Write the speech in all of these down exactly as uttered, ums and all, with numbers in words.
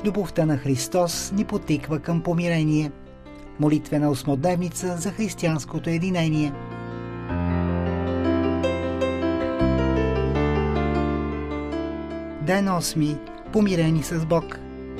Любовта на Христос ни потиква към помирение. Молитвена осмодневница за християнското единение. Ден осми. Помирени с Бог.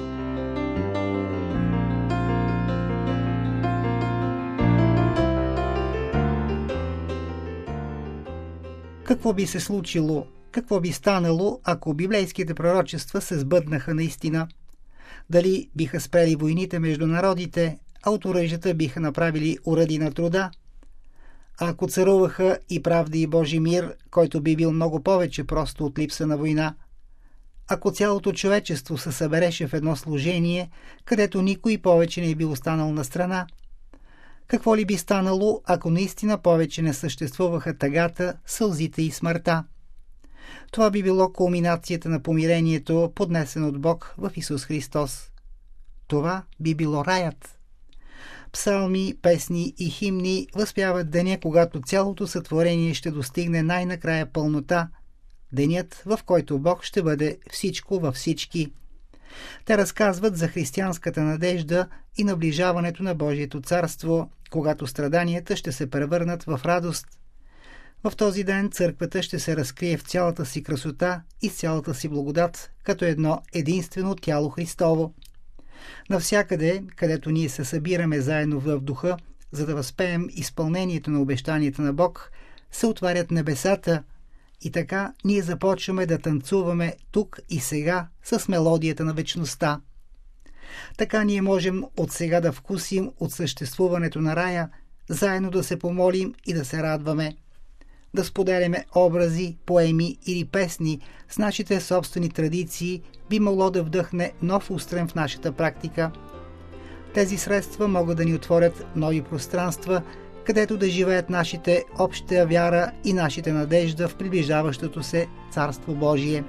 Какво би се случило, какво би станало, ако библейските пророчества се сбъднаха наистина? Дали биха спрели войните между народите, а от оръжията биха направили уради на труда? А ако царуваха и правда и Божи мир, който би бил много повече просто от липса на война? Ако цялото човечество се събереше в едно служение, където никой повече не би останал на страна? Какво ли би станало, ако наистина повече не съществуваха тъгата, сълзите и смъртта? Това би било кулминацията на помирението, поднесено от Бог в Исус Христос. Това би било раят. Псалми, песни и химни възпяват деня, когато цялото сътворение ще достигне най-накрая пълнота, денят, в който Бог ще бъде всичко във всички. Те разказват за християнската надежда и наближаването на Божието царство, когато страданията ще се превърнат в радост. В този ден църквата ще се разкрие в цялата си красота и с цялата си благодат, като едно единствено тяло Христово. Навсякъде, където ние се събираме заедно в духа, за да възпеем изпълнението на обещанията на Бог, се отварят небесата и така ние започваме да танцуваме тук и сега с мелодията на вечността. Така ние можем от сега да вкусим от съществуването на рая, заедно да се помолим и да се радваме. Да споделяме образи, поеми или песни с нашите собствени традиции би могло да вдъхне нов устрем в нашата практика. Тези средства могат да ни отворят нови пространства, където да живеят нашите обща вяра и нашите надежда в приближаващото се Царство Божие.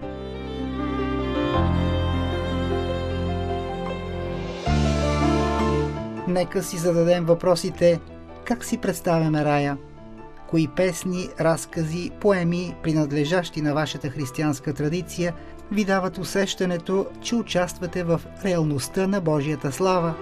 Нека си зададем въпросите: как си представяме рая? Кои песни, разкази, поеми, принадлежащи на вашата християнска традиция, ви дават усещането, че участвате в реалността на Божията слава?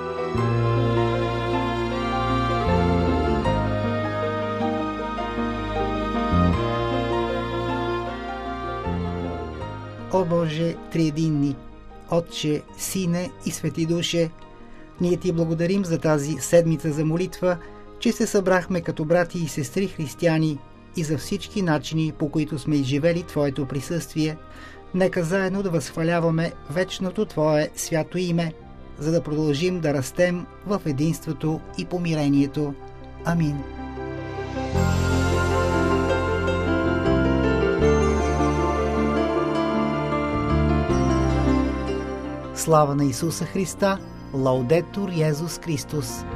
О Боже триединни, Отче, Сине и Свети Душе, ние Ти благодарим за тази седмица за молитва, че се събрахме като брати и сестри християни и за всички начини, по които сме изживели Твоето присъствие. Нека заедно да възхваляваме вечното Твое свято име, за да продължим да растем в единството и помирението. Амин. Слава на Исуса Христа! Лаудетур Йезус Христос!